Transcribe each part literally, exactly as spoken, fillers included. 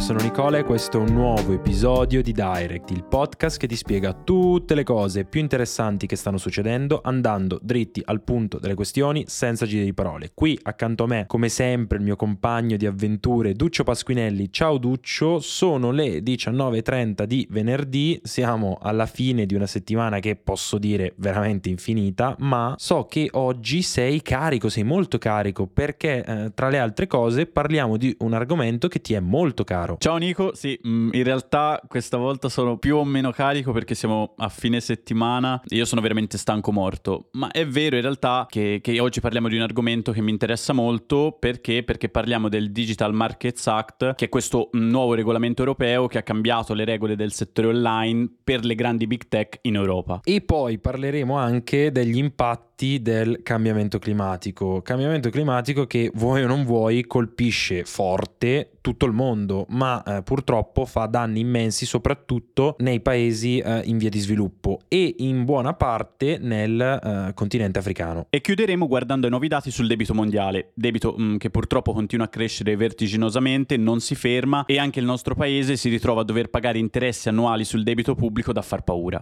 sono Nicola e questo è un nuovo episodio di Direct, il podcast che ti spiega tutte le cose più interessanti che stanno succedendo andando dritti al punto delle questioni senza giri di parole. Qui accanto a me, come sempre, il mio compagno di avventure Duccio Pasquinelli. Ciao Duccio, sono le diciannove e trenta di venerdì, siamo alla fine di una settimana che posso dire veramente infinita, ma so che oggi sei carico, sei molto carico perché eh, tra le altre cose parliamo di un argomento che ti è molto caro. Ciao Nico, sì, in realtà questa volta sono più o meno carico perché siamo a fine settimana e io sono veramente stanco morto, ma è vero in realtà che, che oggi parliamo di un argomento che mi interessa molto perché? Perché parliamo del Digital Markets Act, che è questo nuovo regolamento europeo che ha cambiato le regole del settore online per le grandi big tech in Europa. E poi parleremo anche degli impatti del cambiamento climatico, cambiamento climatico che vuoi o non vuoi colpisce forte tutto il mondo, ma eh, purtroppo fa danni immensi soprattutto nei paesi eh, in via di sviluppo e in buona parte nel eh, continente africano. E chiuderemo guardando ai nuovi dati sul debito mondiale, debito mh, che purtroppo continua a crescere vertiginosamente, non si ferma e anche il nostro paese si ritrova a dover pagare interessi annuali sul debito pubblico da far paura.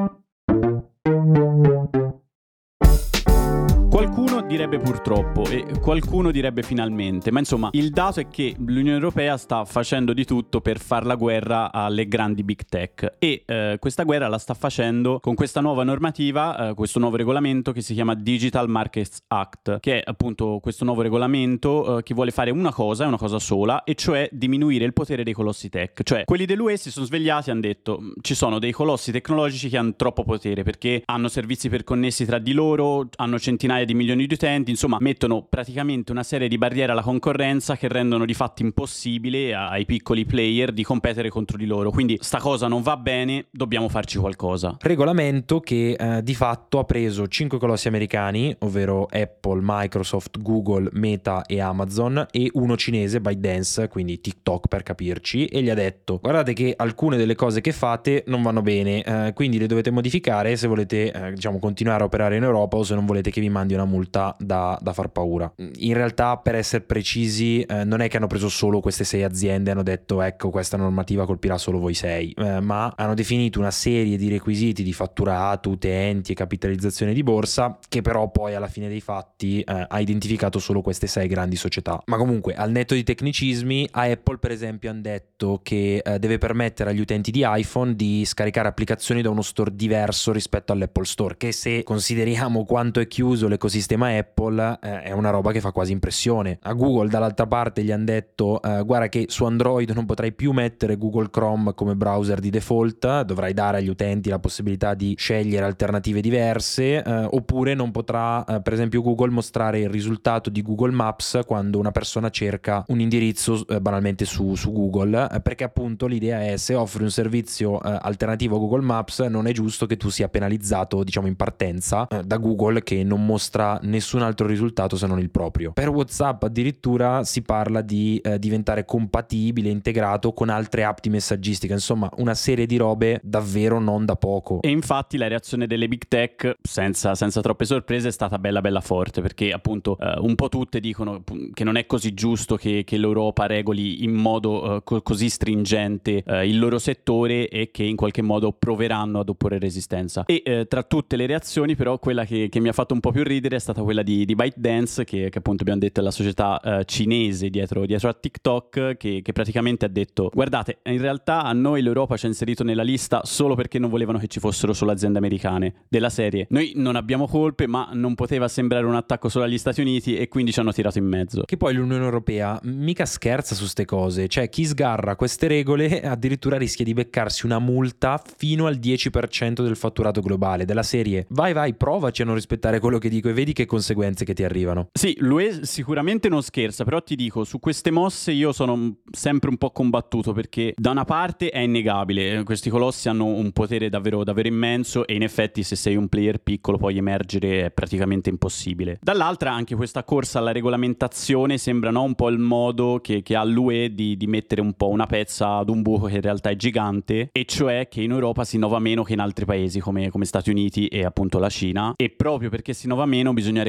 Qualcuno direbbe purtroppo e qualcuno direbbe finalmente, ma insomma il dato è che l'Unione Europea sta facendo di tutto per far la guerra alle grandi big tech e eh, questa guerra la sta facendo con questa nuova normativa, eh, questo nuovo regolamento che si chiama Digital Markets Act, che è appunto questo nuovo regolamento eh, che vuole fare una cosa, è una cosa sola, e cioè diminuire il potere dei colossi tech. Cioè quelli dell'U E si sono svegliati e hanno detto ci sono dei colossi tecnologici che hanno troppo potere perché hanno servizi perconnessi tra di loro, hanno centinaia di milioni di utenti, insomma mettono praticamente una serie di barriere alla concorrenza che rendono di fatto impossibile ai piccoli player di competere contro di loro. Quindi sta cosa non va bene, dobbiamo farci qualcosa. Regolamento che eh, di fatto ha preso cinque colossi americani, ovvero Apple, Microsoft, Google, Meta e Amazon, e uno cinese, ByteDance, quindi TikTok per capirci, e gli ha detto guardate che alcune delle cose che fate non vanno bene, eh, quindi le dovete modificare se volete eh, diciamo continuare a operare in Europa o se non volete che vi mandi una multa da, da far paura. In realtà, per essere precisi, eh, non è che hanno preso solo queste sei aziende e hanno detto ecco questa normativa colpirà solo voi sei, eh, ma hanno definito una serie di requisiti di fatturato, utenti e capitalizzazione di borsa che però poi alla fine dei fatti eh, ha identificato solo queste sei grandi società. Ma comunque, al netto di tecnicismi, a Apple per esempio hanno detto che eh, deve permettere agli utenti di iPhone di scaricare applicazioni da uno store diverso rispetto all'Apple Store, che se consideriamo quanto è chiuso l'ecosistema Apple eh, è una roba che fa quasi impressione. A Google dall'altra parte gli hanno detto eh, guarda che su Android non potrai più mettere Google Chrome come browser di default, dovrai dare agli utenti la possibilità di scegliere alternative diverse, eh, oppure non potrà eh, per esempio Google mostrare il risultato di Google Maps quando una persona cerca un indirizzo eh, banalmente su, su Google, eh, perché appunto l'idea è se offri un servizio eh, alternativo a Google Maps non è giusto che tu sia penalizzato diciamo in partenza eh, da Google che non mostra nessun altro risultato se non il proprio. Per WhatsApp addirittura si parla di eh, diventare compatibile, integrato con altre app di messaggistica, insomma una serie di robe davvero non da poco. E infatti la reazione delle big tech senza, senza troppe sorprese è stata bella bella forte, perché appunto eh, un po' tutte dicono che non è così giusto che, che l'Europa regoli in modo eh, co- così stringente eh, il loro settore e che in qualche modo proveranno ad opporre resistenza. E eh, tra tutte le reazioni però quella che, che mi ha fatto un po' più ridere è stata quella di, di ByteDance, che, che appunto abbiamo detto è la società uh, cinese dietro, dietro a TikTok, che, che praticamente ha detto guardate, in realtà a noi l'Europa ci ha inserito nella lista solo perché non volevano che ci fossero solo aziende americane, della serie noi non abbiamo colpe ma non poteva sembrare un attacco solo agli Stati Uniti e quindi ci hanno tirato in mezzo. Che poi l'Unione Europea mica scherza su ste cose, cioè chi sgarra queste regole addirittura rischia di beccarsi una multa fino al dieci per cento del fatturato globale, della serie vai vai provaci a non rispettare quello che dico e vedi che conseguenze che ti arrivano. Sì, l'U E sicuramente non scherza, però ti dico, su queste mosse io sono sempre un po' combattuto perché da una parte è innegabile, questi colossi hanno un potere davvero, davvero immenso e in effetti se sei un player piccolo poi emergere è praticamente impossibile. Dall'altra anche questa corsa alla regolamentazione sembra no, un po' il modo che, che ha l'U E di, di mettere un po' una pezza ad un buco che in realtà è gigante, e cioè che in Europa si innova meno che in altri paesi come, come Stati Uniti e appunto la Cina, e proprio perché si innova meno bisogna regolare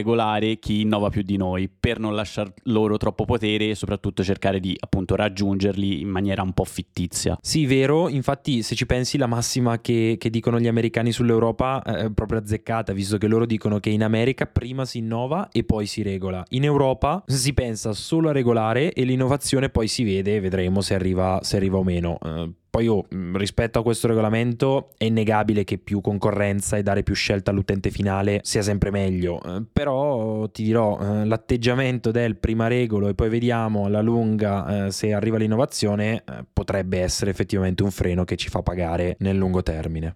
regolare chi innova più di noi per non lasciar loro troppo potere e soprattutto cercare di appunto raggiungerli in maniera un po' fittizia. Sì, vero, infatti se ci pensi la massima che, che dicono gli americani sull'Europa è proprio azzeccata, visto che loro dicono che in America prima si innova e poi si regola. In Europa si pensa solo a regolare e l'innovazione poi si vede e vedremo se arriva, se arriva o meno. Uh, Poi oh, rispetto a questo regolamento è innegabile che più concorrenza e dare più scelta all'utente finale sia sempre meglio, eh, però ti dirò, eh, l'atteggiamento del prima regolo e poi vediamo alla lunga eh, se arriva l'innovazione eh, potrebbe essere effettivamente un freno che ci fa pagare nel lungo termine.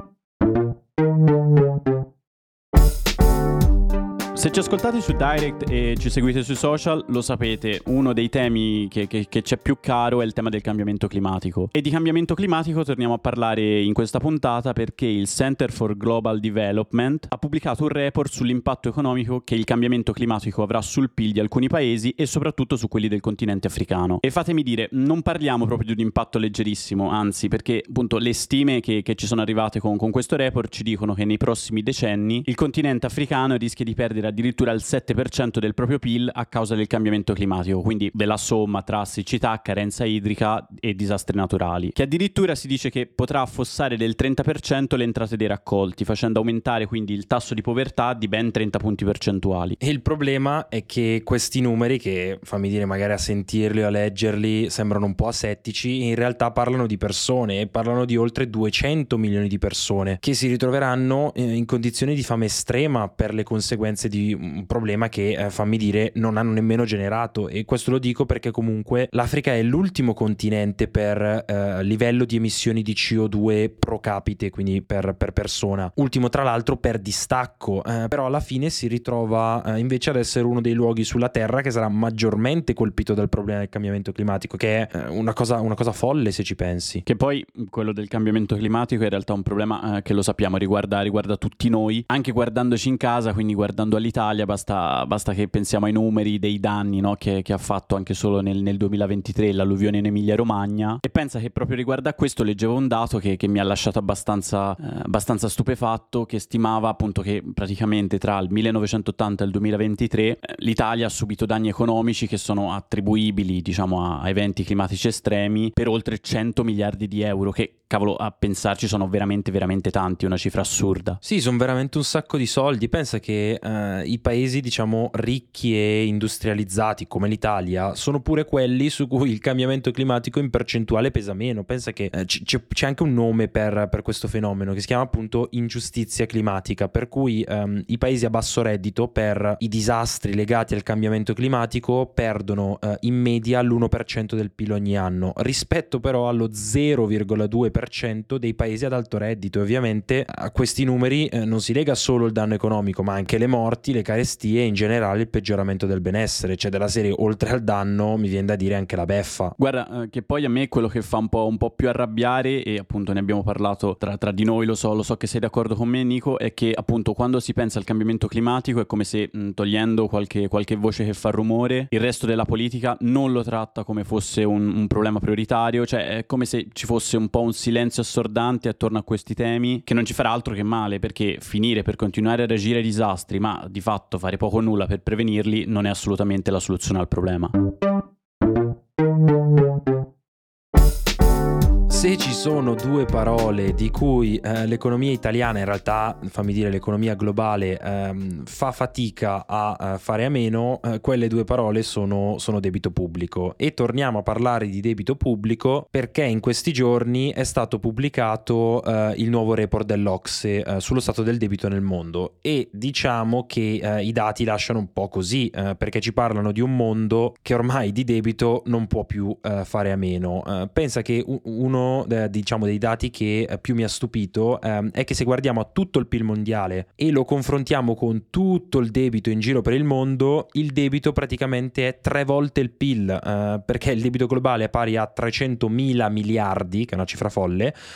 Se ci ascoltate su Direct e ci seguite sui social, lo sapete, uno dei temi che, che, che c'è più caro è il tema del cambiamento climatico. E di cambiamento climatico torniamo a parlare in questa puntata perché il Center for Global Development ha pubblicato un report sull'impatto economico che il cambiamento climatico avrà sul P I L di alcuni paesi e soprattutto su quelli del continente africano. E fatemi dire, non parliamo proprio di un impatto leggerissimo, anzi, perché appunto le stime che, che ci sono arrivate con, con questo report ci dicono che nei prossimi decenni il continente africano rischia di perdere addirittura il sette per cento del proprio P I L a causa del cambiamento climatico, quindi della somma tra siccità, carenza idrica e disastri naturali, che addirittura si dice che potrà affossare del trenta per cento le entrate dei raccolti, facendo aumentare quindi il tasso di povertà di ben trenta punti percentuali. E il problema è che questi numeri, che fammi dire magari a sentirli o a leggerli sembrano un po' asettici, in realtà parlano di persone e parlano di oltre duecento milioni di persone che si ritroveranno in condizioni di fame estrema per le conseguenze di un problema che, eh, fammi dire, non hanno nemmeno generato. E questo lo dico perché comunque l'Africa è l'ultimo continente per eh, livello di emissioni di C O due pro capite, quindi per, per persona, ultimo tra l'altro per distacco, eh, però alla fine si ritrova eh, invece ad essere uno dei luoghi sulla Terra che sarà maggiormente colpito dal problema del cambiamento climatico, che è eh, una cosa, una cosa folle se ci pensi. Che poi quello del cambiamento climatico è in realtà un problema eh, che lo sappiamo riguarda, riguarda tutti noi, anche guardandoci in casa, quindi guardando all'Italia, basta, basta che pensiamo ai numeri dei danni, no, che, che ha fatto anche solo nel, nel duemilaventitré l'alluvione in Emilia Romagna, e pensa che proprio riguardo a questo leggevo un dato che, che mi ha lasciato abbastanza, eh, abbastanza stupefatto, che stimava appunto che praticamente tra il millenovecentottanta e il duemilaventitré eh, l'Italia ha subito danni economici che sono attribuibili, diciamo, a, a eventi climatici estremi per oltre cento miliardi di euro, che cavolo, a pensarci sono veramente veramente tanti, una cifra assurda. Sì, sono veramente un sacco di soldi. Pensa che eh, i paesi, diciamo, ricchi e industrializzati come l'Italia sono pure quelli su cui il cambiamento climatico in percentuale pesa meno. Pensa che eh, c- c'è anche un nome per, per questo fenomeno che si chiama appunto ingiustizia climatica, per cui ehm, i paesi a basso reddito per i disastri legati al cambiamento climatico perdono eh, in media l'uno per cento del P I L ogni anno, rispetto però allo zero virgola due per cento dei paesi ad alto reddito. E ovviamente a questi numeri eh, non si lega solo il danno economico, ma anche le morti, le carestie e in generale il peggioramento del benessere. Cioè, della serie, oltre al danno mi viene da dire anche la beffa. Guarda, eh, che poi a me quello che fa un po', un po' più arrabbiare, e appunto ne abbiamo parlato tra, tra di noi, lo so, lo so che sei d'accordo con me, Nico, è che appunto quando si pensa al cambiamento climatico è come se mh, togliendo qualche, qualche voce che fa rumore, il resto della politica non lo tratta come fosse un, un problema prioritario. Cioè è come se ci fosse un po' un silenzio assordante attorno a questi temi che non ci farà altro che male, perché finire per continuare a reagire ai disastri ma di fatto fare poco o nulla per prevenirli non è assolutamente la soluzione al problema. Se ci sono due parole di cui eh, l'economia italiana, in realtà fammi dire l'economia globale, ehm, fa fatica a, a fare a meno, eh, quelle due parole sono, sono debito pubblico. E torniamo a parlare di debito pubblico perché in questi giorni è stato pubblicato eh, il nuovo report dell'Ocse eh, sullo stato del debito nel mondo, e diciamo che eh, i dati lasciano un po' così, eh, perché ci parlano di un mondo che ormai di debito non può più eh, fare a meno. Eh, pensa che uno diciamo dei dati che più mi ha stupito ehm, è che se guardiamo a tutto il P I L mondiale e lo confrontiamo con tutto il debito in giro per il mondo, il debito praticamente è tre volte il P I L, eh, perché il debito globale è pari a trecentomila miliardi, che è una cifra folle, eh,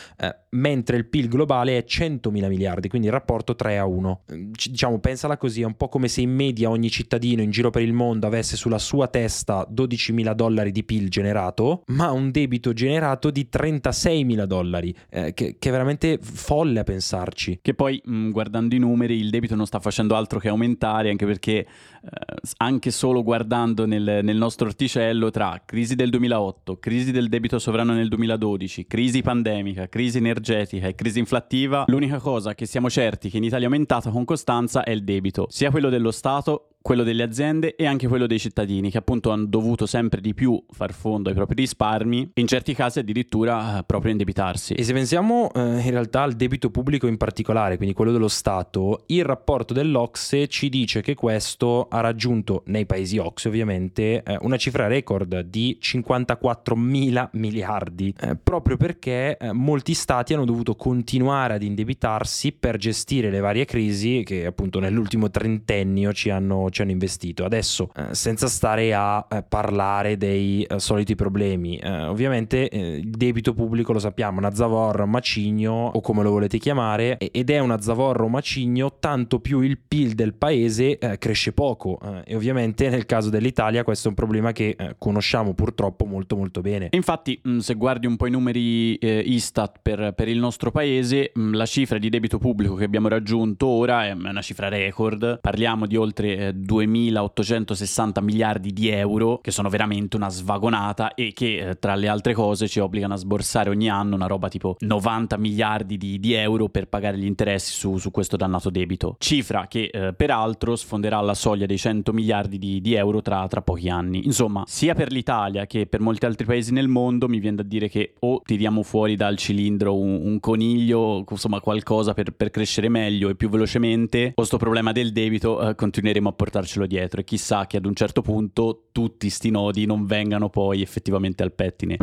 mentre il P I L globale è centomila miliardi, quindi il rapporto tre a uno. Diciamo, pensala così, è un po' come se in media ogni cittadino in giro per il mondo avesse sulla sua testa dodicimila dollari di P I L generato, ma un debito generato di trentaseimila dollari, eh, che, che è veramente folle a pensarci. Che poi, mh, guardando i numeri, il debito non sta facendo altro che aumentare, anche perché eh, anche solo guardando nel, nel nostro orticello, tra crisi del duemilaotto, crisi del debito sovrano nel duemiladodici, crisi pandemica, crisi energetica e crisi inflattiva, l'unica cosa che siamo certi che in Italia è aumentata con costanza è il debito, sia quello dello Stato, quello delle aziende e anche quello dei cittadini, che appunto hanno dovuto sempre di più far fondo ai propri risparmi e in certi casi addirittura eh, proprio indebitarsi. E se pensiamo eh, in realtà al debito pubblico in particolare, quindi quello dello Stato, il rapporto dell'Ocse ci dice che questo ha raggiunto, nei paesi Ocse ovviamente, eh, una cifra record di cinquantaquattromila miliardi, eh, proprio perché eh, molti stati hanno dovuto continuare ad indebitarsi per gestire le varie crisi che appunto nell'ultimo trentennio ci hanno ci hanno investito. Adesso eh, senza stare a eh, parlare dei eh, soliti problemi, eh, ovviamente eh, il debito pubblico lo sappiamo, una zavorra, un macigno o come lo volete chiamare, ed è una zavorra o macigno tanto più il P I L del paese eh, cresce poco eh, e ovviamente nel caso dell'Italia questo è un problema che eh, conosciamo purtroppo molto molto bene. Infatti mh, se guardi un po' i numeri eh, Istat per, per il nostro paese, mh, la cifra di debito pubblico che abbiamo raggiunto ora è una cifra record, parliamo di oltre eh, duemilaottocentosessanta miliardi di euro, che sono veramente una svagonata e che eh, tra le altre cose ci obbligano a sborsare ogni anno una roba tipo novanta miliardi di, di euro per pagare gli interessi su, su questo dannato debito, cifra che eh, peraltro sfonderà la soglia dei cento miliardi di, di euro tra, tra pochi anni. Insomma, sia per l'Italia che per molti altri paesi nel mondo mi viene da dire che o tiriamo fuori dal cilindro un, un coniglio, insomma qualcosa per, per crescere meglio e più velocemente, o sto problema del debito eh, continueremo a portarcelo dietro e chissà che ad un certo punto tutti sti nodi non vengano poi effettivamente al pettine.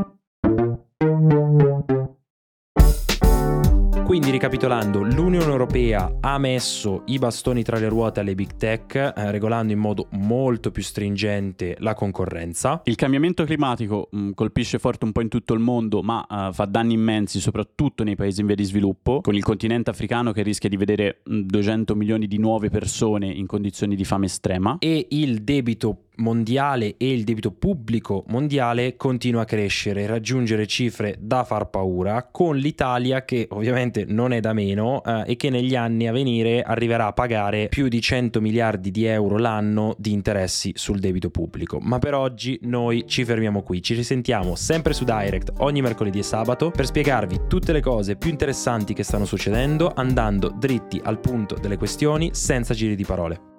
Quindi ricapitolando, l'Unione Europea ha messo i bastoni tra le ruote alle big tech, eh, regolando in modo molto più stringente la concorrenza. Il cambiamento climatico mh, colpisce forte un po' in tutto il mondo, ma uh, fa danni immensi soprattutto nei paesi in via di sviluppo, con il continente africano che rischia di vedere mh, duecento milioni di nuove persone in condizioni di fame estrema. E il debito mondiale e il debito pubblico mondiale continua a crescere, raggiungere cifre da far paura, con l'Italia che ovviamente non è da meno eh, e che negli anni a venire arriverà a pagare più di cento miliardi di euro l'anno di interessi sul debito pubblico. Ma per oggi noi ci fermiamo qui, ci risentiamo sempre su Direct ogni mercoledì e sabato per spiegarvi tutte le cose più interessanti che stanno succedendo, andando dritti al punto delle questioni senza giri di parole.